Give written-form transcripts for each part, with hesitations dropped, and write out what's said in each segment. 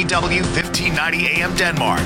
WGBW 1590 AM Denmark,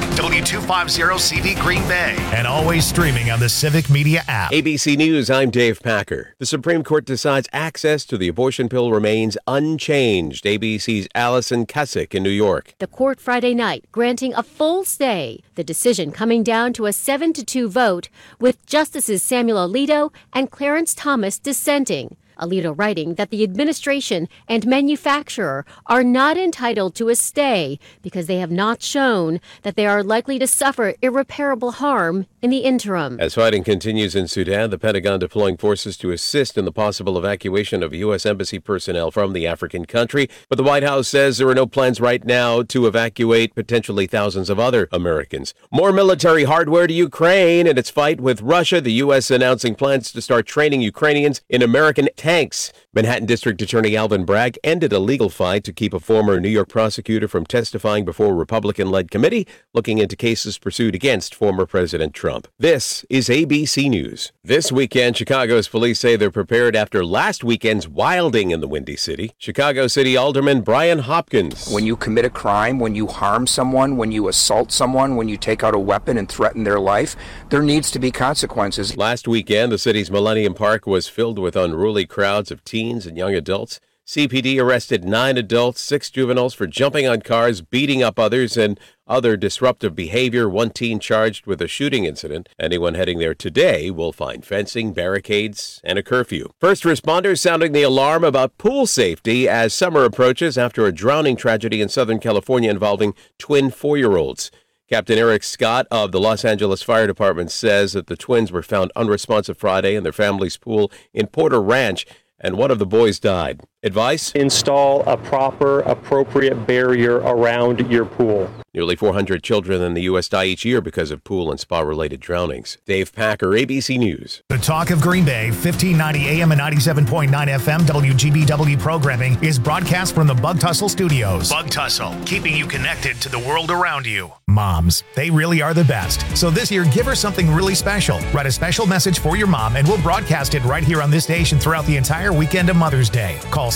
W250CV Green Bay, and always streaming on the Civic Media app. ABC News, I'm Dave Packer. The Supreme Court decides access to the abortion pill remains unchanged. ABC's Allison Cusick in New York. The court Friday night granting a full stay. The decision coming down to a 7-2 vote, with Justices Samuel Alito and Clarence Thomas dissenting. Alito writing that the administration and manufacturer are not entitled to a stay because they have not shown that they are likely to suffer irreparable harm in the interim. As fighting continues in Sudan, the Pentagon deploying forces to assist in the possible evacuation of U.S. Embassy personnel from the African country. But the White House says there are no plans right now to evacuate potentially thousands of other Americans. More military hardware to Ukraine in its fight with Russia. The U.S. announcing plans to start training Ukrainians in American tanks. Manhattan District Attorney Alvin Bragg ended a legal fight to keep a former New York prosecutor from testifying before a Republican-led committee looking into cases pursued against former President Trump. This is ABC News. This weekend, Chicago's police say they're prepared after last weekend's wilding in the Windy City. Chicago City Alderman Brian Hopkins. When you commit a crime, when you harm someone, when you assault someone, when you take out a weapon and threaten their life, there needs to be consequences. Last weekend, the city's Millennium Park was filled with unruly crowds of teens and young adults. CPD arrested 9 adults, 6 juveniles for jumping on cars, beating up others, and other disruptive behavior. 1 teen charged with a shooting incident. Anyone heading there today will find fencing, barricades, and a curfew. First responders sounding the alarm about pool safety as summer approaches after a drowning tragedy in Southern California involving twin 4-year-olds. Captain Eric Scott of the Los Angeles Fire Department says that the twins were found unresponsive Friday in their family's pool in Porter Ranch, and one of the boys died. Advice? Install a proper, appropriate barrier around your pool. Nearly 400 children in the U.S. die each year because of pool and spa-related drownings. Dave Packer, ABC News. The Talk of Green Bay, 1590 AM and 97.9 FM WGBW programming is broadcast from the Bug Tussle Studios. Bug Tussle, keeping you connected to the world around you. Moms, they really are the best. So this year, give her something really special. Write a special message for your mom, and we'll broadcast it right here on this station throughout the entire weekend of Mother's Day. Call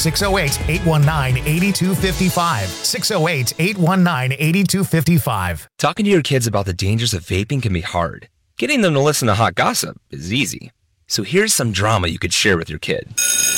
608-819-8255. 608-819-8255. Talking to your kids about the dangers of vaping can be hard. Getting them to listen to hot gossip is easy. So here's some drama you could share with your kid.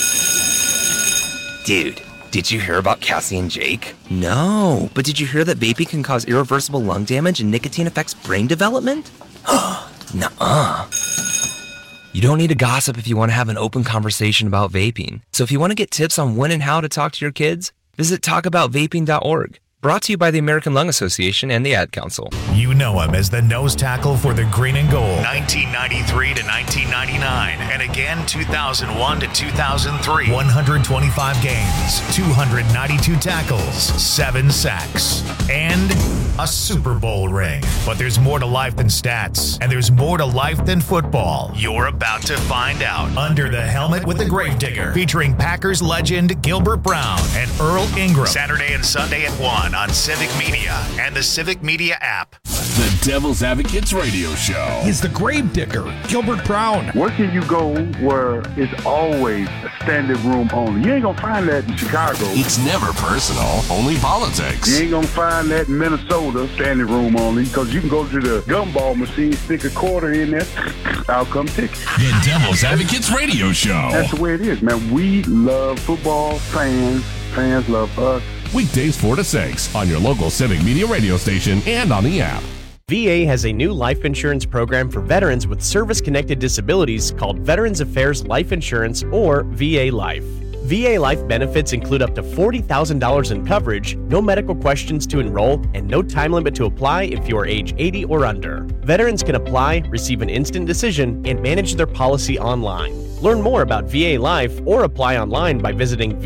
Dude, did you hear about Cassie and Jake? No, but did you hear that vaping can cause irreversible lung damage and nicotine affects brain development? Nuh-uh. You don't need to gossip if you want to have an open conversation about vaping. So if you want to get tips on when and how to talk to your kids, visit talkaboutvaping.org. Brought to you by the American Lung Association and the Ad Council. You know him as the nose tackle for the Green and Gold. 1993 to 1999, and again 2001 to 2003. 125 games, 292 tackles, 7 sacks, and a Super Bowl ring. But there's more to life than stats, and there's more to life than football. You're about to find out. Under the Helmet with the Gravedigger, featuring Packers legend Gilbert Brown and Earl Ingram. Saturday and Sunday at 1 on Civic Media and the Civic Media app. The Devil's Advocates Radio Show. He's the Gravedigger, Gilbert Brown. Where can you go where it's always a standing room only? You ain't gonna find that in Chicago. It's never personal, only politics. You ain't gonna find that in Minnesota, standing room only, because you can go to the gumball machine, stick a quarter in there, out come ticket. The Devil's Advocates Radio Show. That's the way it is, man. We love football, fans love us. Weekdays 4 to 6 on your local Civic Media radio station and on the app. VA has a new life insurance program for veterans with service-connected disabilities called Veterans Affairs Life Insurance, or VA Life. VA Life benefits include up to $40,000 in coverage, no medical questions to enroll, and no time limit to apply if you are age 80 or under. Veterans can apply, receive an instant decision, and manage their policy online. Learn more about VA Life or apply online by visiting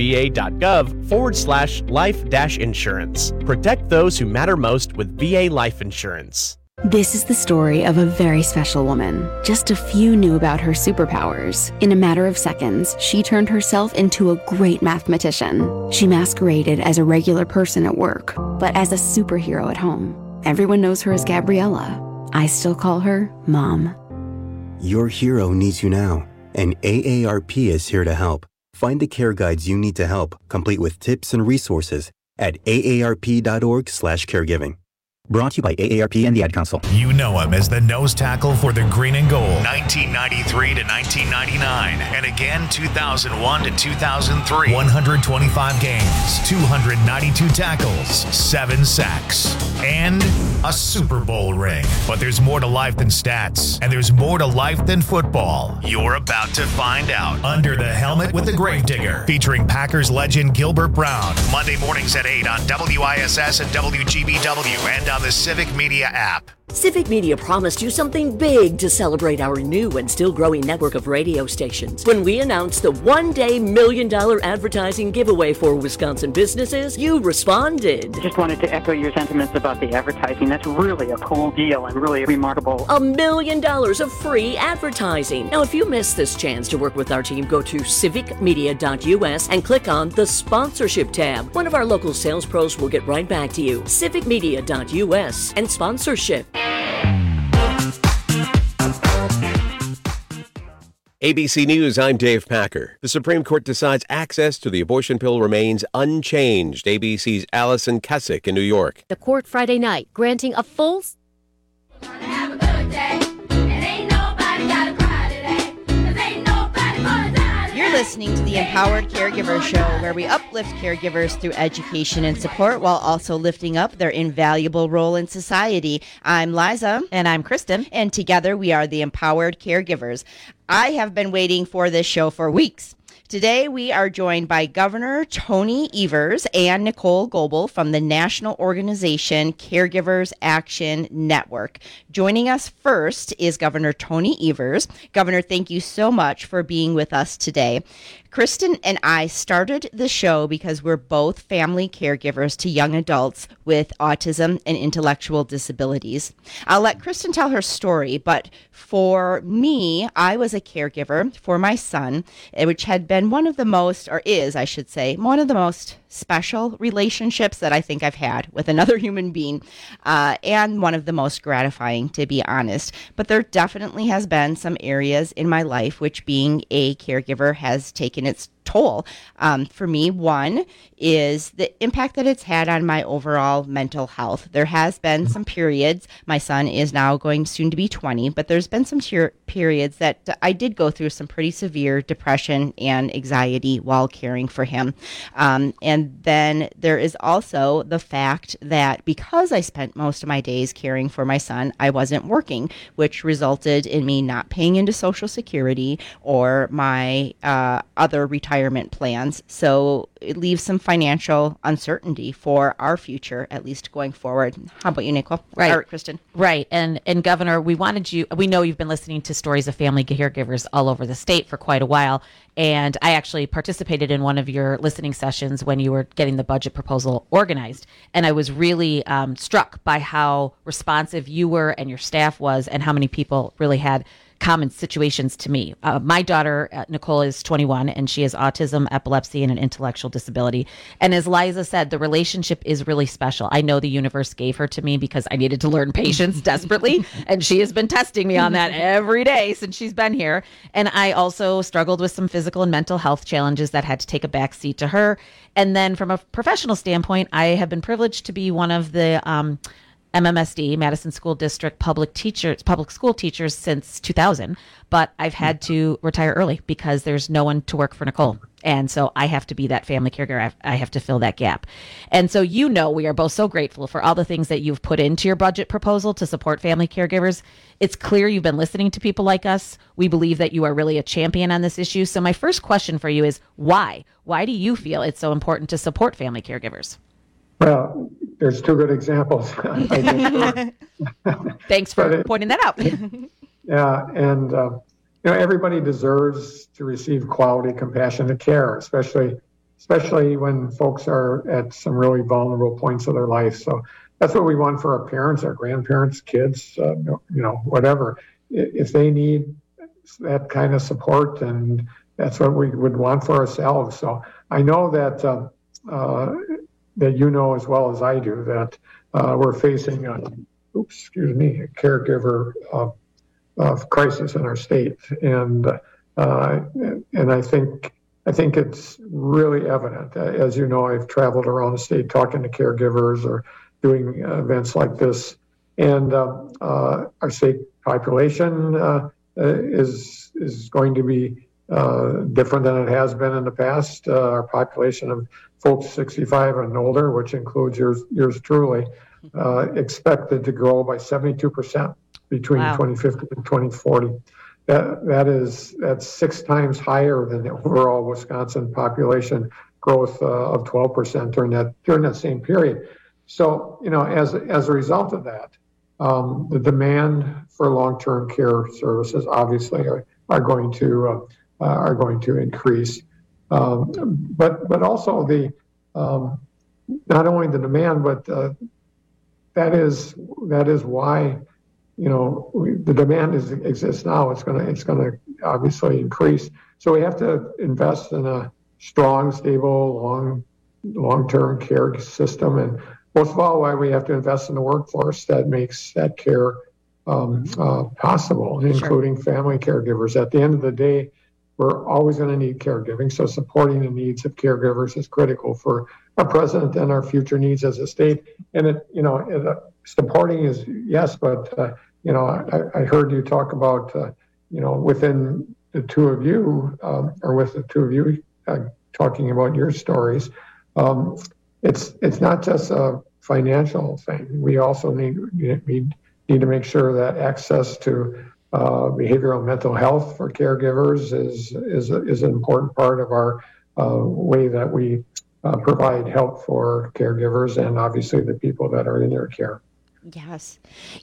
va.gov/life-insurance. Protect those who matter most with VA Life Insurance. This is the story of a very special woman. Just a few knew about her superpowers. In a matter of seconds, she turned herself into a great mathematician. She masqueraded as a regular person at work, but as a superhero at home. Everyone knows her as Gabriella. I still call her Mom. Your hero needs you now, and AARP is here to help. Find the care guides you need to help, complete with tips and resources at aarp.org/caregiving. Brought to you by AARP and the Ad Council. You know him as the nose tackle for the Green and Gold, 1993 to 1999, and again 2001 to 2003. 125 games, 292 tackles, 7 sacks, and a Super Bowl ring. But there's more to life than stats, and there's more to life than football. You're about to find out. Under the Helmet with the Gravedigger, featuring Packers legend Gilbert Brown. Monday mornings at 8 on WISS and WGBW, and on the Civic Media app. Civic Media promised you something big to celebrate our new and still growing network of radio stations. When we announced the one-day $1 million advertising giveaway for Wisconsin businesses, you responded. Just wanted to echo your sentiments about the advertising. That's really a cool deal and really remarkable. $1 million of free advertising. Now, if you missed this chance to work with our team, go to civicmedia.us and click on the sponsorship tab. One of our local sales pros will get right back to you. civicmedia.us and sponsorship. ABC News, I'm Dave Packer. The Supreme Court decides access to the abortion pill remains unchanged. ABC's Allison Kessick in New York. The court Friday night granting a full... You're listening to the Empowered Caregiver Show, where we uplift caregivers through education and support while also lifting up their invaluable role in society. I'm Liza. And I'm Kristen. And together we are the Empowered Caregivers. I have been waiting for this show for weeks. Today, we are joined by Governor Tony Evers and Nicole Goebel from the national organization Caregivers Action Network. Joining us first is Governor Tony Evers. Governor, thank you so much for being with us today. Kristen and I started the show because we're both family caregivers to young adults with autism and intellectual disabilities. I'll let Kristen tell her story, but for me, I was a caregiver for my son, which had been one of the most, or is, I should say, one of the most special relationships that I think I've had with another human being, and one of the most gratifying, to be honest. But there definitely has been some areas in my life which being a caregiver has taken its toll. For me, one is the impact that it's had on my overall mental health. There has been some periods, my son is now going soon to be 20, but there's been some periods that I did go through some pretty severe depression and anxiety while caring for him. And then there is also the fact that because I spent most of my days caring for my son, I wasn't working, which resulted in me not paying into Social Security or my other retirement plans. So it leaves some financial uncertainty for our future, at least going forward. How about you, Nicole? Right. Or Kristen? Right. And Governor, we know you've been listening to stories of family caregivers all over the state for quite a while. And I actually participated in one of your listening sessions when you were getting the budget proposal organized. And I was really struck by how responsive you were and your staff was, and how many people really had common situations to me. My daughter, Nicole, is 21, and she has autism, epilepsy, and an intellectual disability. And as Liza said, the relationship is really special. I know the universe gave her to me because I needed to learn patience desperately, and she has been testing me on that every day since she's been here. And I also struggled with some physical and mental health challenges that had to take a back seat to her. And then from a professional standpoint, I have been privileged to be one of the MMSD, Madison School District public school teachers since 2000, but I've had to retire early because there's no one to work for Nicole. And so I have to be that family caregiver. I have to fill that gap. And so, we are both so grateful for all the things that you've put into your budget proposal to support family caregivers. It's clear you've been listening to people like us. We believe that you are really a champion on this issue. So my first question for you is why? Why do you feel it's so important to support family caregivers? Well, there's two good examples. Thanks for pointing that out. Yeah, and everybody deserves to receive quality, compassionate care, especially when folks are at some really vulnerable points of their life. So that's what we want for our parents, our grandparents, kids, whatever. If they need that kind of support, and that's what we would want for ourselves. So I know that as well as I do that we're facing a caregiver crisis in our state, and I think I think it's really evident. As you know, I've traveled around the state talking to caregivers or doing events like this, and our state population is going to be different than it has been in the past. Our population of folks 65 and older, which includes yours truly, expected to grow by 72% between 2050 and 2040. That's 6 times higher than the overall Wisconsin population growth of 12% during that same period. So, as a result of that, the demand for long-term care services obviously are going to increase, but also the not only the demand, but that is why the demand exists now. It's going to obviously increase. So we have to invest in a strong, stable, long-term care system, and most of all, why we have to invest in the workforce that makes that care possible, including family caregivers. At the end of the day, we're always going to need caregiving. So supporting the needs of caregivers is critical for our present and our future needs as a state. And supporting is yes, but I heard you talk about within the two of you, or with the two of you talking about your stories. It's not just a financial thing. We also need to make sure that access to behavioral mental health for caregivers is an important part of our way that we provide help for caregivers and obviously the people that are in their care. Yes.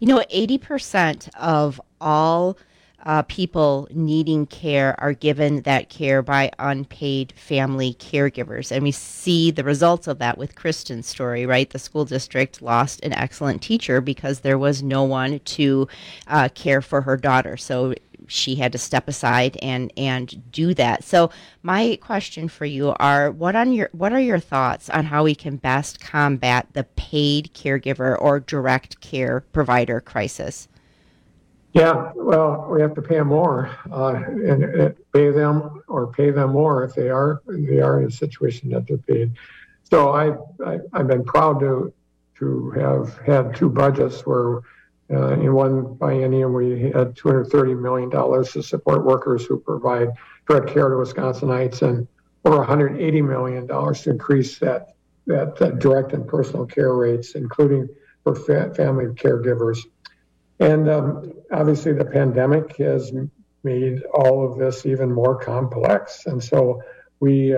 80% of all people needing care are given that care by unpaid family caregivers. And we see the results of that with Kristen's story, right? The school district lost an excellent teacher because there was no one to care for her daughter. So she had to step aside and do that. So my question for you are, what are your thoughts on how we can best combat the paid caregiver or direct care provider crisis? Yeah, well, we have to pay them more, and pay them more if they are in a situation that they're paid. So I've been proud to have had 2 budgets where in one biennium we had $230 million to support workers who provide direct care to Wisconsinites, and over $180 million to increase that direct and personal care rates, including for family caregivers. And obviously the pandemic has made all of this even more complex. And so we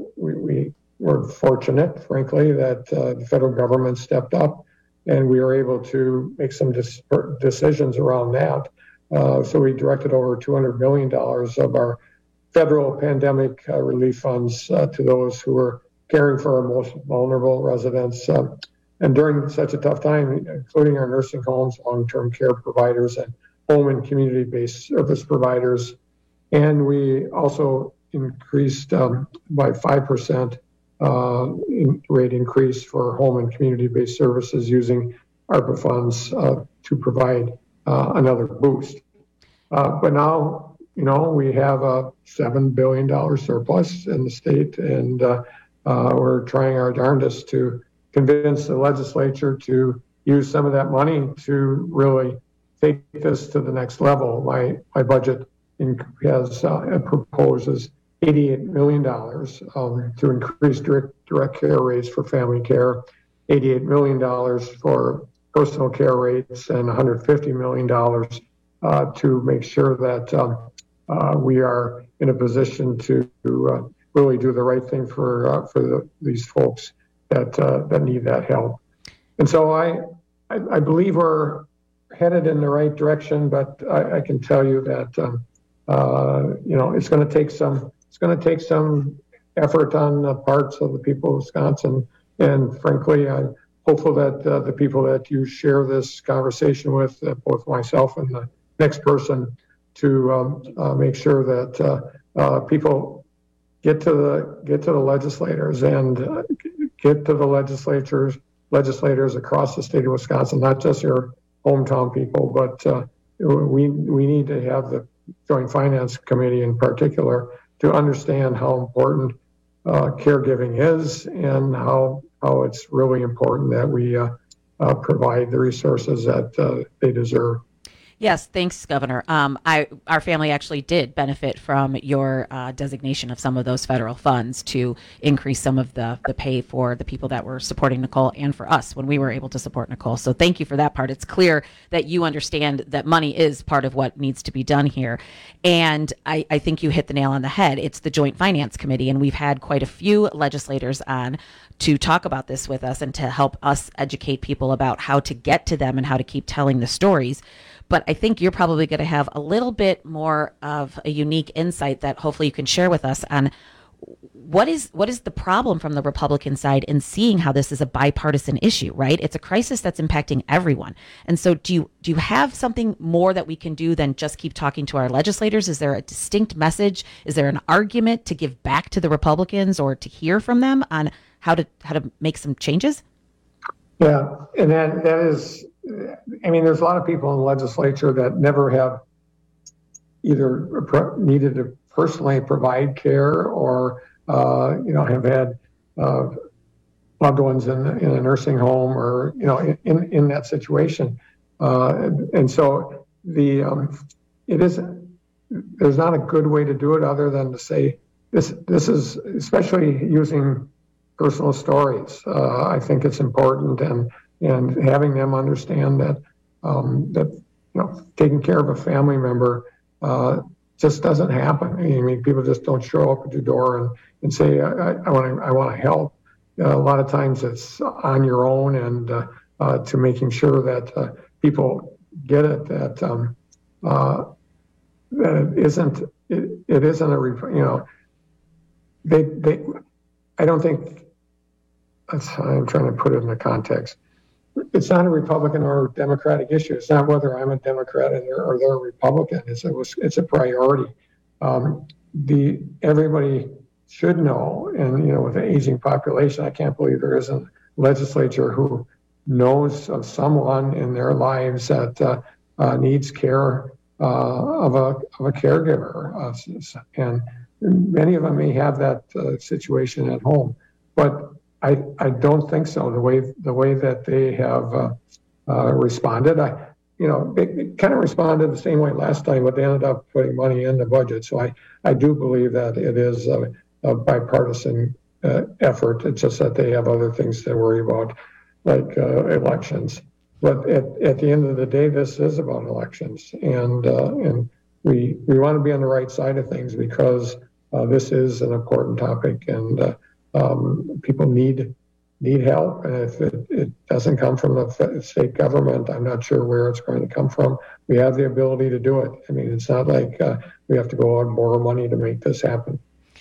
were fortunate, frankly, that the federal government stepped up and we were able to make some decisions around that. So we directed over $200 million of our federal pandemic relief funds to those who were caring for our most vulnerable residents. And during such a tough time, including our nursing homes, long-term care providers, and home and community-based service providers. And we also increased by 5% rate increase for home and community-based services using ARPA funds to provide another boost. But now, we have a $7 billion surplus in the state, and we're trying our darndest to convince the legislature to use some of that money to really take this to the next level. My budget proposes $88 million to increase direct care rates for family care, $88 million for personal care rates, and $150 million to make sure that we are in a position to really do the right thing for these folks that need that help. And so I believe we're headed in the right direction, but I can tell you that it's going to take some effort on the parts of the people of Wisconsin. And frankly, I'm hopeful that the people that you share this conversation with, both myself and the next person, to make sure that people get to the legislators and get to the legislators across the state of Wisconsin, not just your hometown people, but we need to have the Joint Finance Committee in particular to understand how important caregiving is and how it's really important that we provide the resources that they deserve. Yes, thanks, Governor. Our family actually did benefit from your designation of some of those federal funds to increase some of the pay for the people that were supporting Nicole and for us when we were able to support Nicole. So thank you for that part. It's clear that you understand that money is part of what needs to be done here. And I think you hit the nail on the head. It's the Joint Finance Committee, and we've had quite a few legislators on to talk about this with us and to help us educate people about how to get to them and how to keep telling the stories. But I think you're probably going to have a little bit more of a unique insight that hopefully you can share with us on what is the problem from the Republican side in seeing how this is a bipartisan issue, right? It's a crisis that's impacting everyone. And so do you have something more that we can do than just keep talking to our legislators? Is there a distinct message? Is there an argument to give back to the Republicans or to hear from them on how to make some changes? Yeah, and that is, I mean, there's a lot of people in the legislature that never have either needed to personally provide care or, have had loved ones in a nursing home or, in that situation. And so it isn't, there's not a good way to do it other than to say, this is, especially using personal stories. I think it's important and having them understand that taking care of a family member just doesn't happen. I mean, people just don't show up at your door and say, I want to help. A lot of times it's on your own, and to making sure that people get it, that it isn't I don't think, I'm trying to put it in the context. It's not a Republican or Democratic issue. It's not whether I'm a Democrat or they're a Republican. It's a priority. Everybody should know, and with the aging population, I can't believe there isn't a legislature who knows of someone in their lives that needs care of a caregiver, and many of them may have that situation at home, but I don't think so. The way that they have responded, they kind of responded the same way last time, but they ended up putting money in the budget. So I do believe that it is a bipartisan effort. It's just that they have other things to worry about, like elections. But at the end of the day, this is about elections, and we want to be on the right side of things because this is an important topic, and people need help. And if it doesn't come from the state government, I'm not sure where it's going to come from. We have the ability to do it. I mean, it's not like we have to go out and borrow money to make this happen.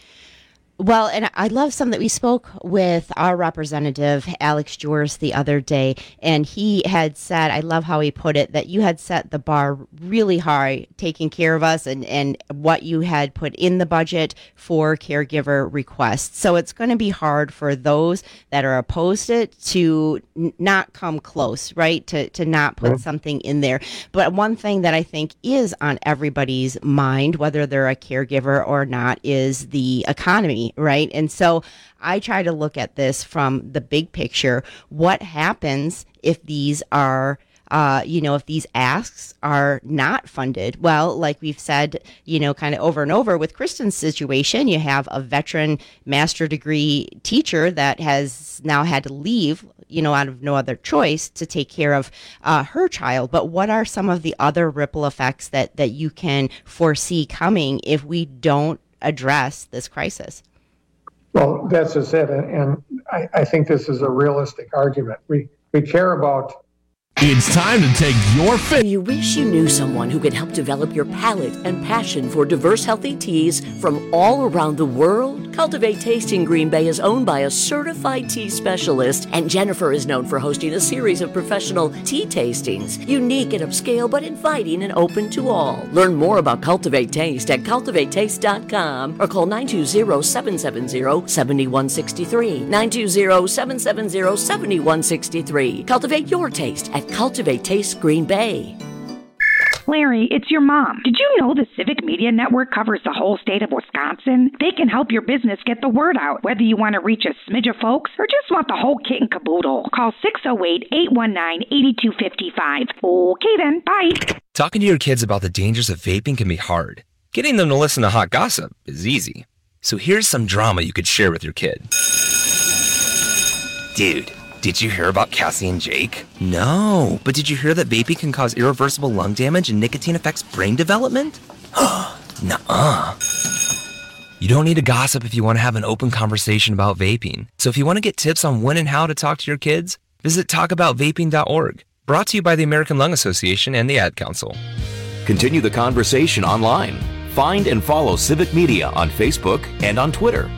Well, and I love some that we spoke with our representative, Alex Jors, the other day, and he had said, I love how he put it, that you had set the bar really high, taking care of us and what you had put in the budget for caregiver requests. So it's going to be hard for those that are opposed to it to not come close, right? To not put something in there. But one thing that I think is on everybody's mind, whether they're a caregiver or not, is the economy. Right. And so I try to look at this from the big picture. What happens if these are, if these asks are not funded? Well, like we've said, kind of over and over with Kristen's situation, you have a veteran master degree teacher that has now had to leave, out of no other choice to take care of her child. But what are some of the other ripple effects that you can foresee coming if we don't address this crisis? Well, that's just it. And I think this is a realistic argument. We care about. It's time to take your Do you wish you knew someone who could help develop your palate and passion for diverse, healthy teas from all around the world? Cultivate Taste in Green Bay is owned by a certified tea specialist, and Jennifer is known for hosting a series of professional tea tastings, unique and upscale, but inviting and open to all. Learn more about Cultivate Taste at cultivatetaste.com or call 920-770-7163. 920-770-7163. Cultivate your taste at Cultivate Taste Green Bay. Larry, it's your mom. Did you know the Civic Media Network covers the whole state of Wisconsin? They can help your business get the word out, whether you want to reach a smidge of folks or just want the whole kit and caboodle. Call 608-819-8255. Okay then, bye. Talking to your kids about the dangers of vaping can be hard. Getting them to listen to hot gossip is easy. So here's some drama you could share with your kid. Dude, did you hear about Cassie and Jake? No, but did you hear that vaping can cause irreversible lung damage and nicotine affects brain development? Nuh-uh. You don't need to gossip if you want to have an open conversation about vaping. So if you want to get tips on when and how to talk to your kids, visit talkaboutvaping.org. Brought to you by the American Lung Association and the Ad Council. Continue the conversation online. Find and follow Civic Media on Facebook and on Twitter.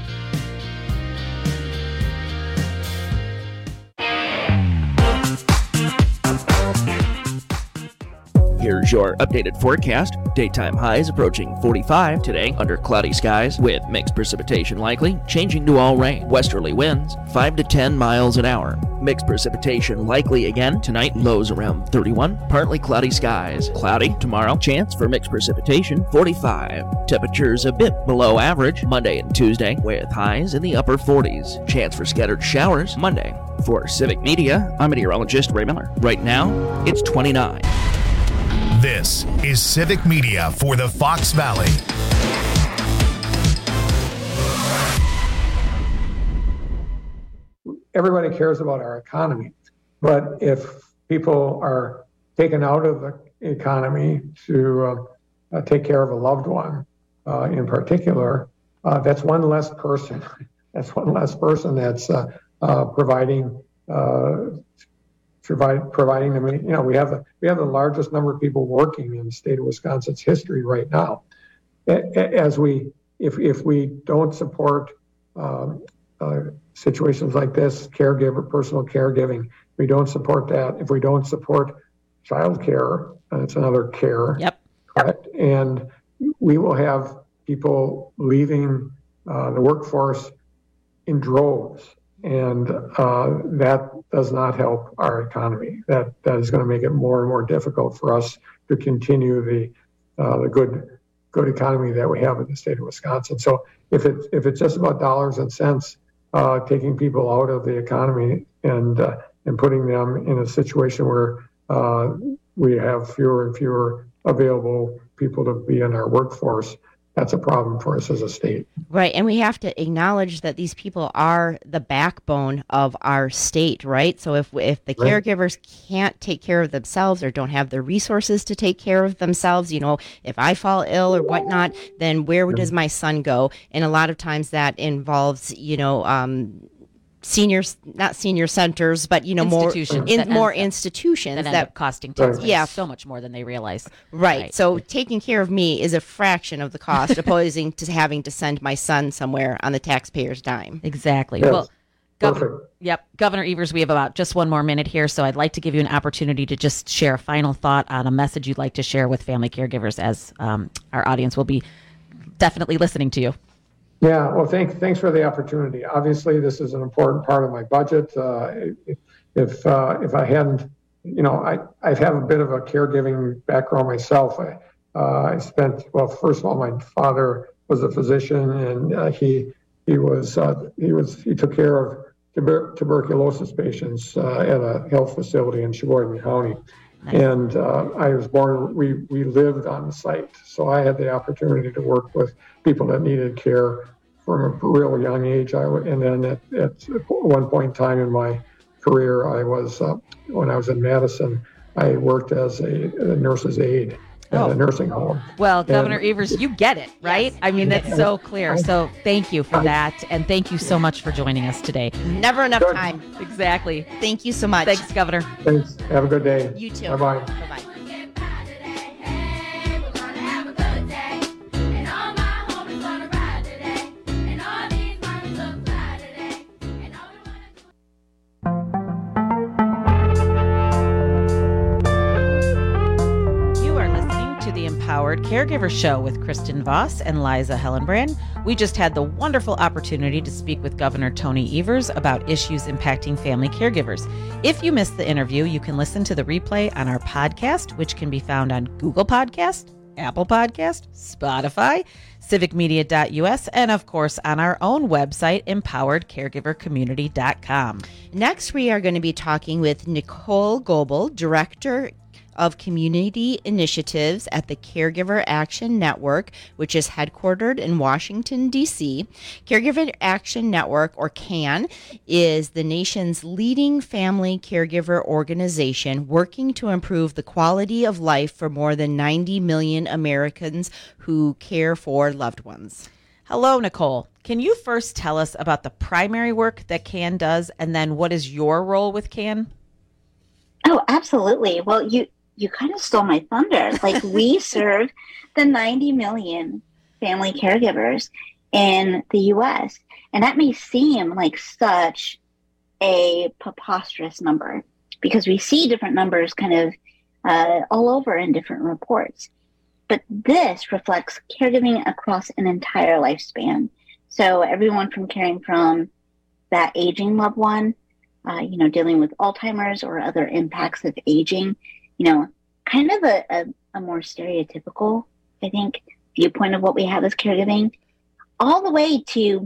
Here's your updated forecast. Daytime highs approaching 45 today under cloudy skies with mixed precipitation likely, changing to all rain. Westerly winds 5 to 10 miles an hour. Mixed precipitation likely again tonight, lows around 31. Partly cloudy skies. Cloudy tomorrow, chance for mixed precipitation 45. Temperatures a bit below average Monday and Tuesday with highs in the upper 40s. Chance for scattered showers Monday. For Civic Media, I'm meteorologist Ray Miller. Right now, it's 29. This is Civic Media for the Fox Valley. Everybody cares about our economy, but if people are taken out of the economy to take care of a loved one, in particular, that's one less person. That's one less person that's providing them. We have the largest number of people working in the state of Wisconsin's history right now. If we don't support situations like this, personal caregiving, we don't support that. If we don't support child care, it's another care. Yep. Correct. And we will have people leaving the workforce in droves. And that does not help our economy. That is going to make it more and more difficult for us to continue the good economy that we have in the state of Wisconsin. So if it's just about dollars and cents, taking people out of the economy and putting them in a situation where we have fewer and fewer available people to be in our workforce, that's a problem for us as a state. Right. And we have to acknowledge that these people are the backbone of our state, right? So if the caregivers can't take care of themselves or don't have the resources to take care of themselves, if I fall ill or whatnot, then where does my son go? And a lot of times that involves, not senior centers, but more institutions that end up costing taxpayers so much more than they realize. Right. So taking care of me is a fraction of the cost, opposing to having to send my son somewhere on the taxpayer's dime. Exactly. Yes. Well, Governor Evers, we have about just one more minute here, so I'd like to give you an opportunity to just share a final thought on a message you'd like to share with family caregivers, as our audience will be definitely listening to you. Yeah, well, thanks for the opportunity. Obviously, this is an important part of my budget. If I hadn't, I have a bit of a caregiving background myself. I spent, first of all, my father was a physician, and he took care of tuberculosis patients at a health facility in Sheboygan County. Nice. And I was born, we lived on the site. So I had the opportunity to work with people that needed care from a real young age. And then at one point in time in my career, when I was in Madison, I worked as a nurse's aide at a nursing home. Well, Governor Evers, you get it, right? Yes. I mean, that's so clear. So thank you for that. And thank you so much for joining us today. Never enough time. Exactly. Thank you so much. Thanks, Governor. Thanks. Have a good day. You too. Bye-bye. Bye-bye. Empowered Caregiver Show with Kristen Voss and Liza Hellenbrand. We just had the wonderful opportunity to speak with Governor Tony Evers about issues impacting family caregivers. If you missed the interview, you can listen to the replay on our podcast, which can be found on Google Podcast, Apple Podcast, Spotify, civicmedia.us, and of course on our own website, empoweredcaregivercommunity.com. Next, we are going to be talking with Nicole Goebel, Director of Community Initiatives at the Caregiver Action Network, which is headquartered in Washington, D.C. Caregiver Action Network, or CAN, is the nation's leading family caregiver organization working to improve the quality of life for more than 90 million Americans who care for loved ones. Hello, Nicole. Can you first tell us about the primary work that CAN does, and then what is your role with CAN? Oh, absolutely. Well, you kind of stole my thunder. Like, we serve the 90 million family caregivers in the U.S. And that may seem like such a preposterous number because we see different numbers kind of all over in different reports. But this reflects caregiving across an entire lifespan. So everyone from caring from that aging loved one, dealing with Alzheimer's or other impacts of aging, kind of a more stereotypical, I think, viewpoint of what we have as caregiving, all the way to,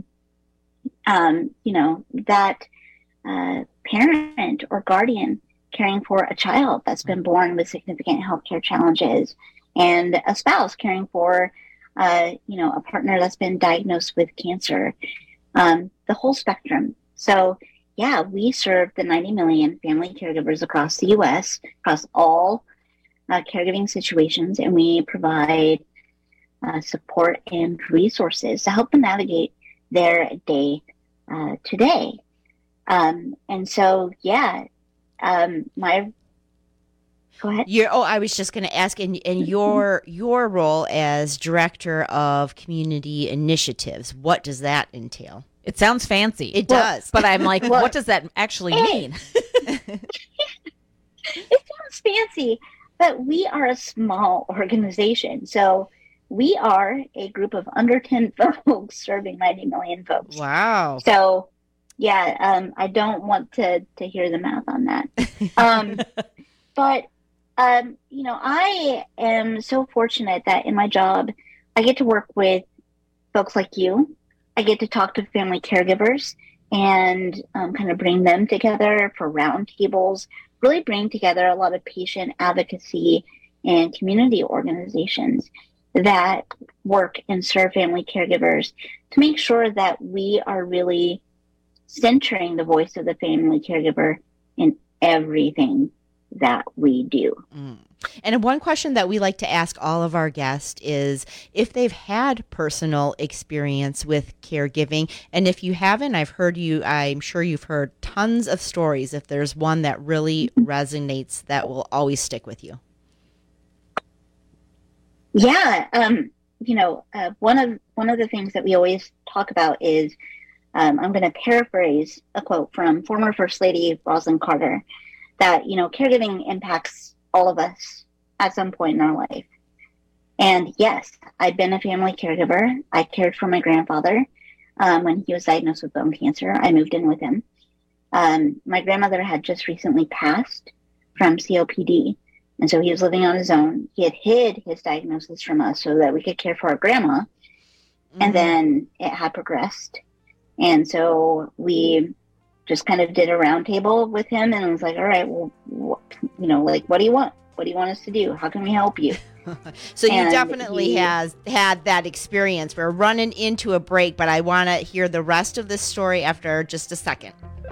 that parent or guardian caring for a child that's been born with significant healthcare challenges, and a spouse caring for, a partner that's been diagnosed with cancer, the whole spectrum. So, yeah, we serve the 90 million family caregivers across the U.S., across all caregiving situations, and we provide support and resources to help them navigate their day to day. And so, go ahead. I was just going to ask, in your role as Director of Community Initiatives, what does that entail? It sounds fancy. It does. But I'm like, what does that actually mean? It sounds fancy, but we are a small organization. So we are a group of under 10 folks serving 90 million folks. Wow. So, I don't want to hear the math on that. But, I am so fortunate that in my job, I get to work with folks like you. I get to talk to family caregivers and kind of bring them together for roundtables, really bring together a lot of patient advocacy and community organizations that work and serve family caregivers to make sure that we are really centering the voice of the family caregiver in everything that we do. And one question that we like to ask all of our guests is if they've had personal experience with caregiving. And if you haven't, I'm sure you've heard tons of stories. If there's one that really resonates, that will always stick with you. Yeah. One of the things that we always talk about is, I'm going to paraphrase a quote from former First Lady Rosalynn Carter, that, caregiving impacts all of us at some point in our life. And yes, I've been a family caregiver. I cared for my grandfather when he was diagnosed with bone cancer. I moved in with him. My grandmother had just recently passed from COPD, and so he was living on his own. He had hid his diagnosis from us so that we could care for our grandma, and then it had progressed. And so we just kind of did a roundtable with him, and I was like, all right, well, what do you want? What do you want us to do? How can we help you? So you definitely had that experience. We're running into a break, but I want to hear the rest of this story after just a second.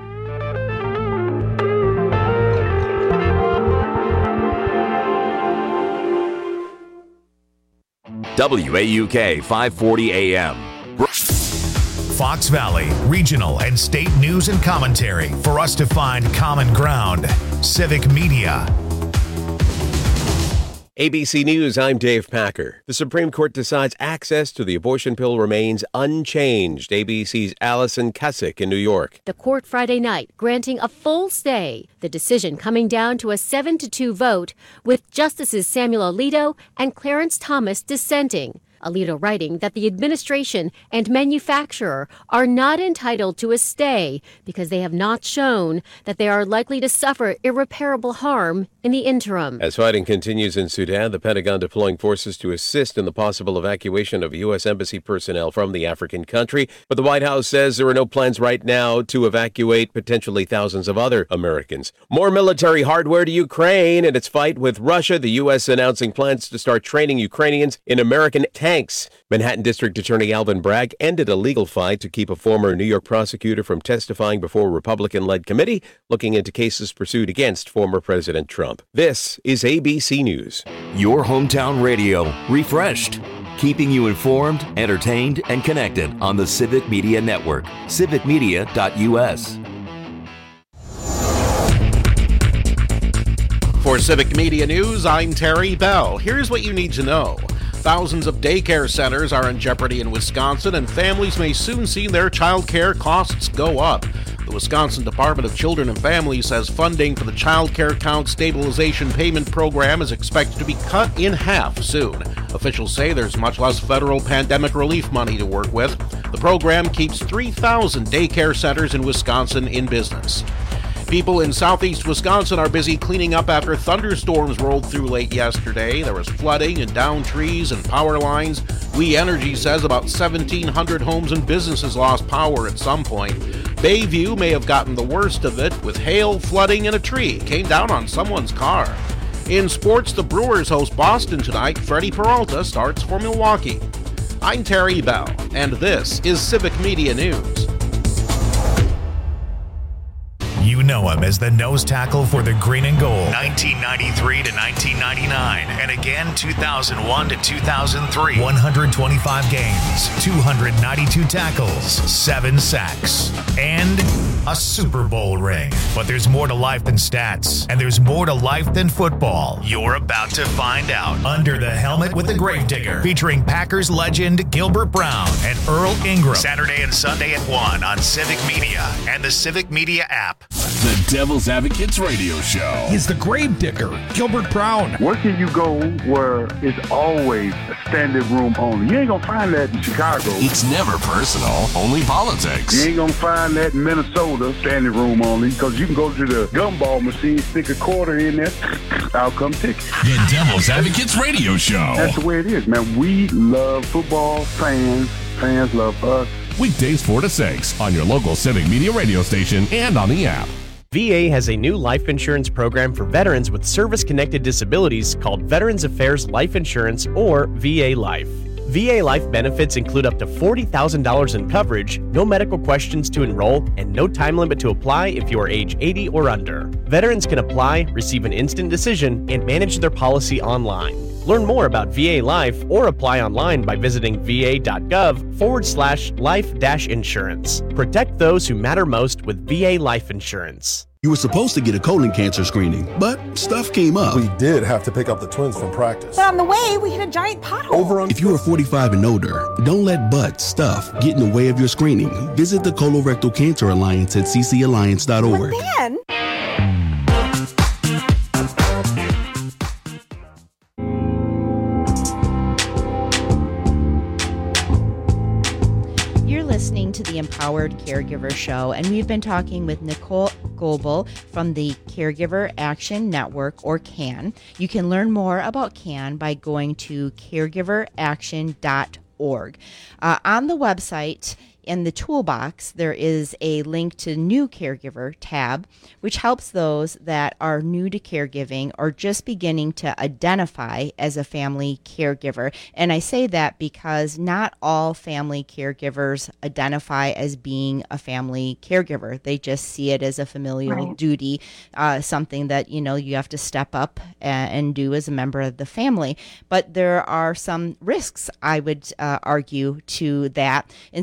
WAUK 540 AM. Fox Valley, regional and state news and commentary for us to find common ground. Civic Media. ABC News, I'm Dave Packer. The Supreme Court decides access to the abortion pill remains unchanged. ABC's Allison Cusick in New York. The court Friday night granting a full stay, the decision coming down to a 7-2 vote, with Justices Samuel Alito and Clarence Thomas dissenting. Alito writing that the administration and manufacturer are not entitled to a stay because they have not shown that they are likely to suffer irreparable harm in the interim. As fighting continues in Sudan, the Pentagon deploying forces to assist in the possible evacuation of U.S. Embassy personnel from the African country. But the White House says there are no plans right now to evacuate potentially thousands of other Americans. More military hardware to Ukraine in its fight with Russia. The U.S. announcing plans to start training Ukrainians in American tanks. Manhattan District Attorney Alvin Bragg ended a legal fight to keep a former New York prosecutor from testifying before a Republican-led committee looking into cases pursued against former President Trump. This is ABC News. Your hometown radio, refreshed. Keeping you informed, entertained, and connected on the Civic Media Network. civicmedia.us. For Civic Media News, I'm Terry Bell. Here's what you need to know. Thousands of daycare centers are in jeopardy in Wisconsin, and families may soon see their child care costs go up. The Wisconsin Department of Children and Families says funding for the Child Care Account Stabilization Payment Program is expected to be cut in half soon. Officials say there's much less federal pandemic relief money to work with. The program keeps 3,000 daycare centers in Wisconsin in business. People in southeast Wisconsin are busy cleaning up after thunderstorms rolled through late yesterday. There was flooding and downed trees and power lines. We Energy says about 1,700 homes and businesses lost power at some point. Bayview may have gotten the worst of it, with hail, flooding, and a tree came down on someone's car. In sports, the Brewers host Boston tonight. Freddie Peralta starts for Milwaukee. I'm Terry Bell, and this is Civic Media News. You know him as the nose tackle for the Green and Gold, 1993 to 1999, and again 2001 to 2003. 125 games, 292 tackles, 7 sacks, and a Super Bowl ring. But there's more to life than stats, and there's more to life than football. You're about to find out. Under the Helmet with the Gravedigger, featuring Packers legend Gilbert Brown and Earl Ingram. Saturday and Sunday at 1 on Civic Media and the Civic Media app. The Devil's Advocates Radio Show. He's the Gravedigger, Gilbert Brown. Where can you go where it's always a standing room only? You ain't gonna find that in Chicago. It's never personal, only politics. You ain't gonna find that in Minnesota, standing room only, because you can go to the gumball machine, stick a quarter in there, I'll come take it. The Devil's Advocates Radio Show. That's the way it is, man. We love football, fans love us. Weekdays 4 to 6 on your local Civic Media radio station and on the app. VA has a new life insurance program for veterans with service-connected disabilities called Veterans Affairs Life Insurance, or VA Life. VA Life benefits include up to $40,000 in coverage, no medical questions to enroll, and no time limit to apply if you are age 80 or under. Veterans can apply, receive an instant decision, and manage their policy online. Learn more about VA Life or apply online by visiting va.gov/life-insurance. Protect those who matter most with VA Life Insurance. You were supposed to get a colon cancer screening, but stuff came up. We did have to pick up the twins from practice. But on the way, we hit a giant pothole. If you are 45 and older, don't let stuff get in the way of your screening. Visit the Colorectal Cancer Alliance at ccalliance.org. But then... Listening to the Empowered Caregiver Show, and we've been talking with Nicole Goebel from the Caregiver Action Network, or CAN. You can learn more about CAN by going to caregiveraction.org. On the website, in the toolbox, there is a link to New Caregiver tab, which helps those that are new to caregiving or just beginning to identify as a family caregiver. And I say that because not all family caregivers identify as being a family caregiver. They just see it as a familial duty, something that, you have to step up and do as a member of the family. But there are some risks, I would argue, to that. And so it's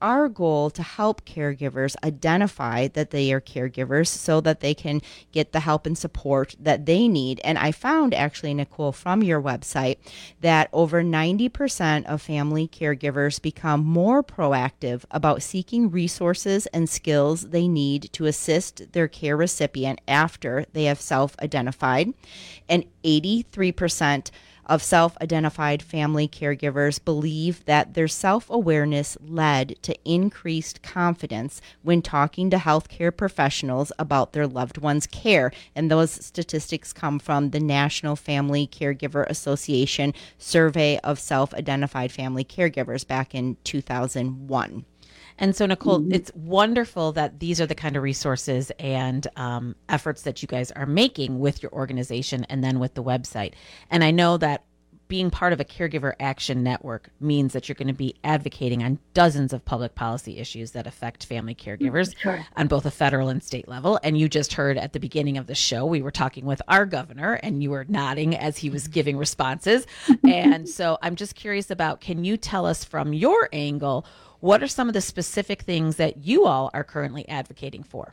our goal to help caregivers identify that they are caregivers so that they can get the help and support that they need. And I found, actually, Nicole, from your website that over 90% of family caregivers become more proactive about seeking resources and skills they need to assist their care recipient after they have self-identified. And 83% of self-identified family caregivers believe that their self-awareness led to increased confidence when talking to healthcare professionals about their loved one's care. And those statistics come from the National Family Caregiver Association survey of self-identified family caregivers back in 2001. And so, Nicole, it's wonderful that these are the kind of resources and efforts that you guys are making with your organization and then with the website. And I know that being part of a Caregiver Action Network means that you're going to be advocating on dozens of public policy issues that affect family caregivers on both a federal and state level. And you just heard at the beginning of the show, we were talking with our governor and you were nodding as he was giving responses. And so I'm just curious about, can you tell us from your angle, what are some of the specific things that you all are currently advocating for?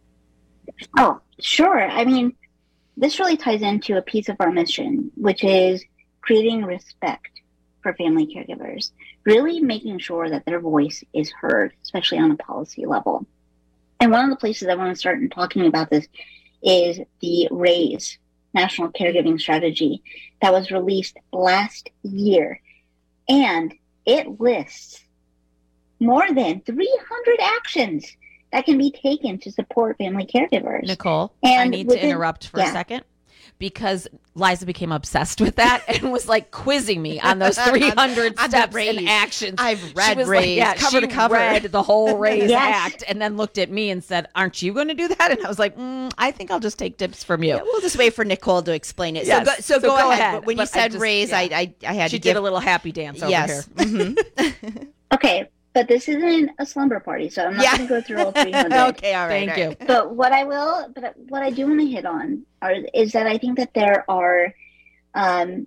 Oh, sure. I mean, this really ties into a piece of our mission, which is creating respect for family caregivers, really making sure that their voice is heard, especially on a policy level. And one of the places I want to start in talking about this is the RAISE, National Caregiving Strategy, that was released last year. And it lists more than 300 actions that can be taken to support family caregivers. Nicole, and I need to interrupt for a second because Liza became obsessed with that and was like quizzing me on those 300 steps and actions. I've read RAISE cover to cover. Read the whole RAISE Act and then looked at me and said, "Aren't you going to do that?" And I was like, "I think I'll just take tips from you." Yeah, we'll just wait for Nicole to explain it. Yes. So go ahead. But when you But said RAISE, I had she to did a little happy dance over here. Mm-hmm. Okay, but this isn't a slumber party, so I'm not going to go through all 300. Okay, all right. Thank you. But what I do want to hit on is that I think that there are, a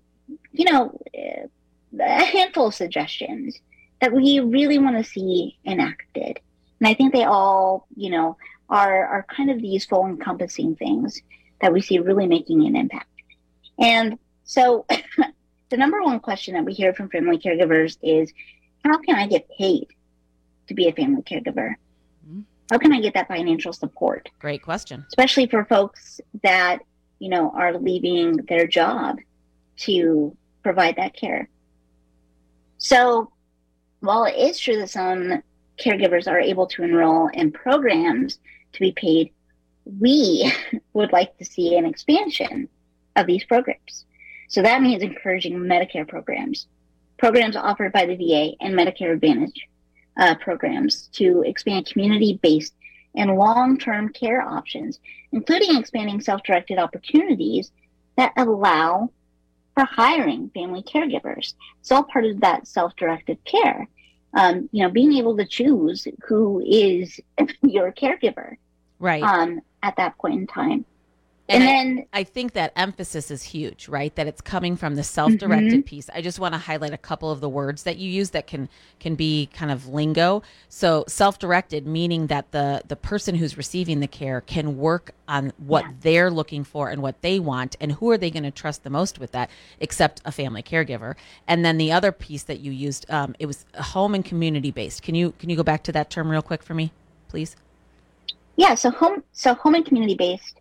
handful of suggestions that we really want to see enacted. And I think they all, are kind of these full encompassing things that we see really making an impact. And so the number one question that we hear from family caregivers is, how can I get paid to be a family caregiver? How can I get that financial support? Great question. Especially for folks that, are leaving their job to provide that care. So while it is true that some caregivers are able to enroll in programs to be paid, we would like to see an expansion of these programs. So that means encouraging Medicare programs offered by the VA and Medicare Advantage programs to expand community-based and long-term care options, including expanding self-directed opportunities that allow for hiring family caregivers. It's all part of that self-directed care. Being able to choose who is your caregiver, right? At that point in time. And then I think that emphasis is huge, right? That it's coming from the self-directed piece. I just want to highlight a couple of the words that you use that can be kind of lingo. So self-directed, meaning that the person who's receiving the care can work on what they're looking for and what they want, and who are they going to trust the most with that, except a family caregiver. And then the other piece that you used, it was home and community-based. Can you go back to that term real quick for me, please? Yeah. So home and community-based.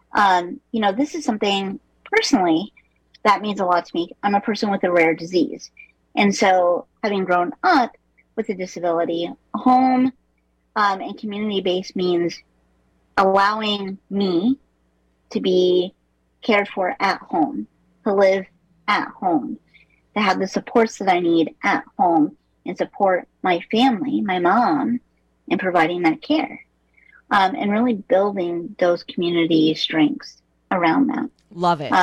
This is something personally that means a lot to me. I'm a person with a rare disease. And so having grown up with a disability, home and community-based means allowing me to be cared for at home, to live at home, to have the supports that I need at home and support my family, my mom, in providing that care. And really building those community strengths around that. Love it.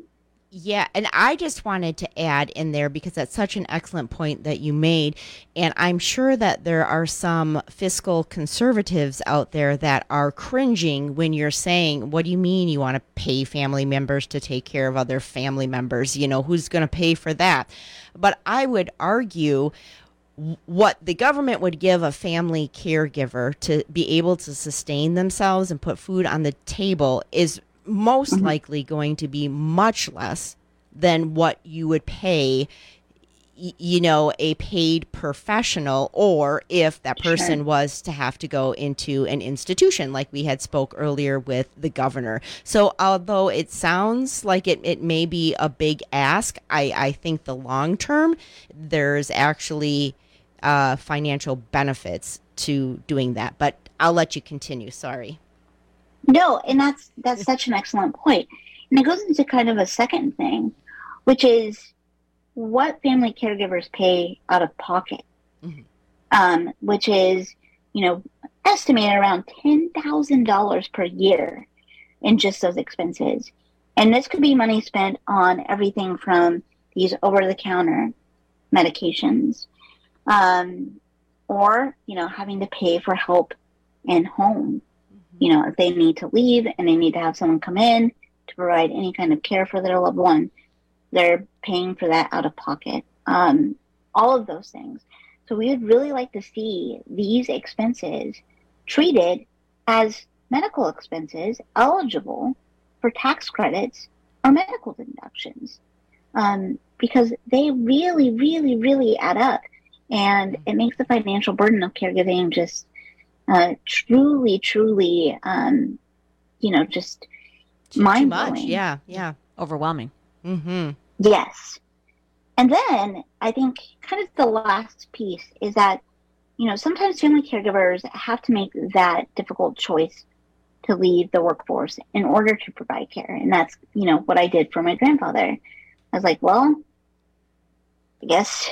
Yeah, and I just wanted to add in there, because that's such an excellent point that you made, and I'm sure that there are some fiscal conservatives out there that are cringing when you're saying, what do you mean you want to pay family members to take care of other family members? Who's going to pay for that? But I would argue what the government would give a family caregiver to be able to sustain themselves and put food on the table is most likely going to be much less than what you would pay, a paid professional, or if that person was to have to go into an institution like we had spoke earlier with the governor. So although it sounds like it may be a big ask, I think the long term, there's actually financial benefits to doing that. But I'll let you continue. Sorry. No, and that's such an excellent point. And it goes into kind of a second thing, which is what family caregivers pay out of pocket, which is, estimated around $10,000 per year in just those expenses. And this could be money spent on everything from these over-the-counter medications, or, having to pay for help in home. If they need to leave and they need to have someone come in to provide any kind of care for their loved one, they're paying for that out of pocket. All of those things. So we would really like to see these expenses treated as medical expenses eligible for tax credits or medical deductions, because they really, really, really add up. And it makes the financial burden of caregiving just truly, truly, just mind-blowing. Too much. Yeah. Overwhelming. Mm-hmm. Yes. And then I think kind of the last piece is that, sometimes family caregivers have to make that difficult choice to leave the workforce in order to provide care. And that's, what I did for my grandfather. I was like, well, I guess,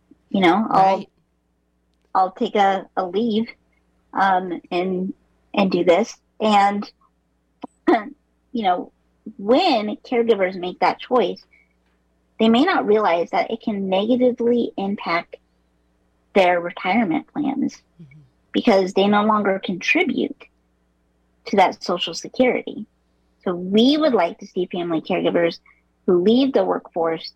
I'll take a leave and do this. And, when caregivers make that choice, they may not realize that it can negatively impact their retirement plans because they no longer contribute to that Social Security. So we would like to see family caregivers who leave the workforce